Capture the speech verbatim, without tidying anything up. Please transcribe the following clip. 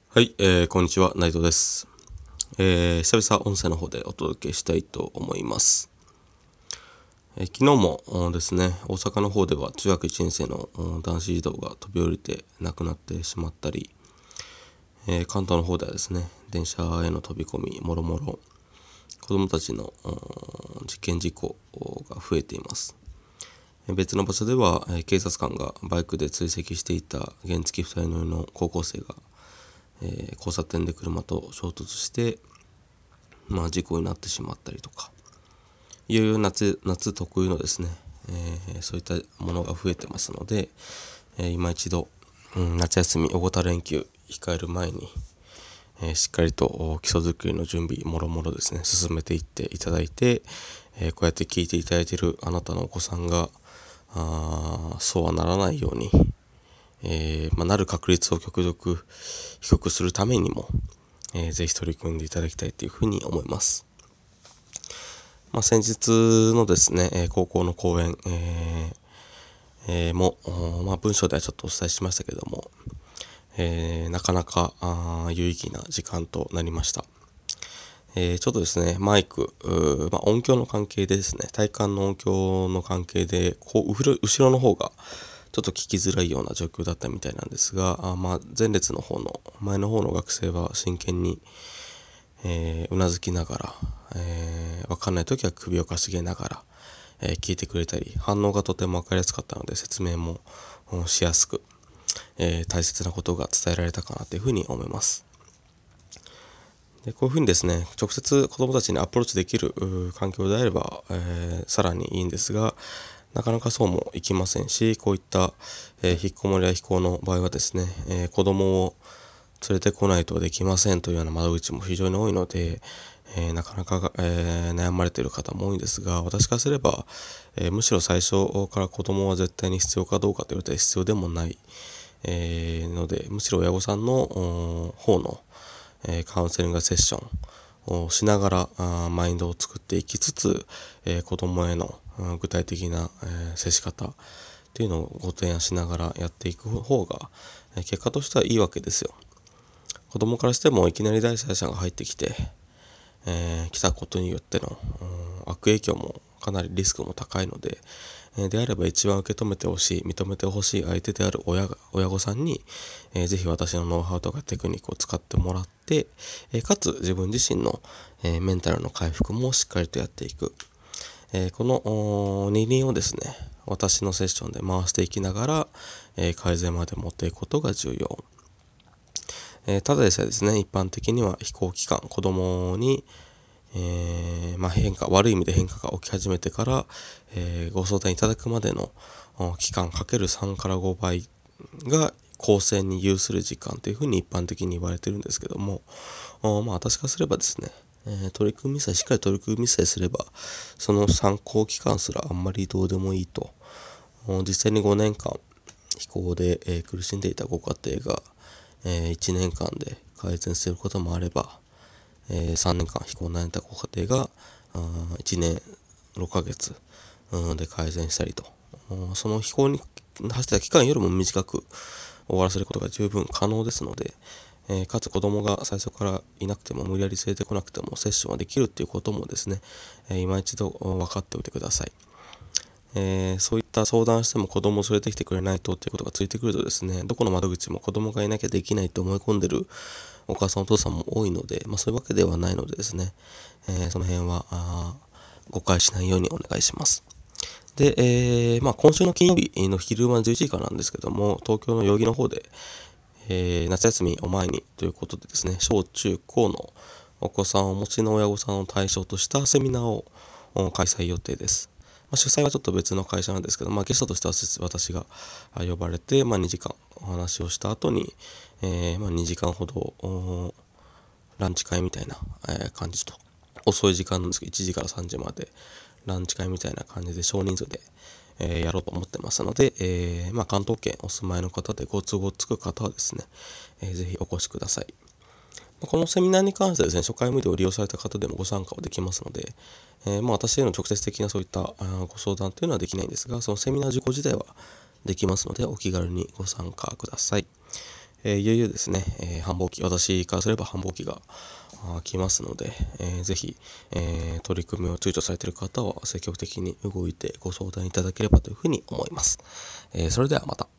はい、えー、こんにちは、内藤です。えー、久々音声の方でお届けしたいと思います。えー、昨日もですね、大阪の方では中学いちねん生の男子児童が飛び降りて亡くなってしまったり、えー、関東の方ではですね、電車への飛び込み、もろもろ子どもたちの事件事故が増えています。別の場所では、えー、警察官がバイクで追跡していた原付ふたり乗りの高校生がえー、交差点で車と衝突して、まあ、事故になってしまったりとか、いよいよ夏夏特有のですね、えー、そういったものが増えてますので、えー、今一度、うん、夏休み大型連休控える前に、えー、しっかりと基礎作りの準備もろもろですね進めていっていただいて、えー、こうやって聞いていただいているあなたのお子さんがあそうはならないように、えーまあ、なる確率を極力低くするためにも、えー、ぜひ取り組んでいただきたいというふうに思います。まあ、先日のですね、えー、高校の講演、えーえー、も、まあ、文章ではちょっとお伝えしましたけども、えー、なかなか有意義な時間となりました。えー、ちょっとですね、マイク、まあ、音響の関係でですね、体感の音響の関係で、こう後ろ、後ろの方がちょっと聞きづらいような状況だったみたいなんですが、あまあ、前列の方の、前の方の学生は真剣に、えー、うなずきながら、えー、わかんないときは首をかしげながら、えー、聞いてくれたり、反応がとてもわかりやすかったので説明もしやすく、えー、大切なことが伝えられたかなというふうに思います。でこういうふうにですね、直接子どもたちにアプローチできる環境であれば、えー、さらにいいんですが、なかなかそうもいきませんし、こういった、えー、引っこもりや非行の場合はですね、えー、子供を連れてこないとできませんというような窓口も非常に多いので、えー、なかなか、えー、悩まれている方も多いんですが、私からすれば、えー、むしろ最初から子供は絶対に必要かどうかと言われたら必要でもない、えー、ので、むしろ親御さんの方のえー、カウンセリングセッションをしながらあマインドを作っていきつつ、えー、子供への具体的な、えー、接し方っていうのをご提案しながらやっていく方が、えー、結果としてはいいわけですよ。子供からしてもいきなり第三者が入ってきて、えー、来たことによっての、うん、悪影響もかなりリスクも高いので、えー、であれば一番受け止めてほしい、認めてほしい相手である親が親御さんに、えー、ぜひ私のノウハウとかテクニックを使ってもらって、えー、かつ自分自身の、えー、メンタルの回復もしっかりとやっていく、えー、この二輪をですね、私のセッションで回していきながら、えー、改善まで持っていくことが重要。えー、ただでさえですね、一般的には飛行期間、子供に、えーまあ、変化、悪い意味で変化が起き始めてから、えー、ご相談いただくまでの期間かけるさんからごばいが構成に有する時間というふうに一般的に言われてるんですけども、まあ私からすればですね、えー、取り組みさえ、しっかり取り組みさえすれば、その参考期間すらあんまりどうでもいいと。実際にごねんかん飛行で、えー、苦しんでいたご家庭が、えー、いちねんかんで改善することもあれば、えー、さんねんかん非行に悩んだご家庭がいちねんろっかげつで改善したりと、その非行に走った期間よりも短く終わらせることが十分可能ですので、えー、かつ子供が最初からいなくても無理やり連れてこなくてもセッションはできるっていうこともですね、えー、今一度分かっておいてください。えー、そういった相談しても子供を連れてきてくれないとっていうことがついてくるとですね、どこの窓口も子供がいなきゃできないと思い込んでるお母さんお父さんも多いので、まあ、そういうわけではないのでですね、えー、その辺は誤解しないようにお願いします。で、えーまあ、今週の金曜日の昼間じゅういちじからなんですけども、東京の代々木の方で、えー、夏休みを前にということでですね、小中高のお子さんをお持ちの親御さんを対象としたセミナーを開催予定です。まあ、主催はちょっと別の会社なんですけど、まあ、ゲストとしては私が呼ばれて、まあ、にじかんお話をした後に、えーまあ、にじかんほどランチ会みたいな感じと、遅い時間なんですけどいちじからさんじまでランチ会みたいな感じで少人数で、えー、やろうと思ってますので、えーまあ、関東圏お住まいの方でご都合つく方はですね、えー、ぜひお越しください。このセミナーに関してはですね、初回無料を利用された方でもご参加はできますので、えー、まあ私への直接的なそういったご相談というのはできないんですが、そのセミナー受講自体はできますので、お気軽にご参加ください。 えー、いよいよですね、えー、繁忙期、私からすれば繁忙期が来ますので、えー、ぜひ、えー、取り組みを躊躇されている方は積極的に動いてご相談いただければというふうに思います。えー、それではまた。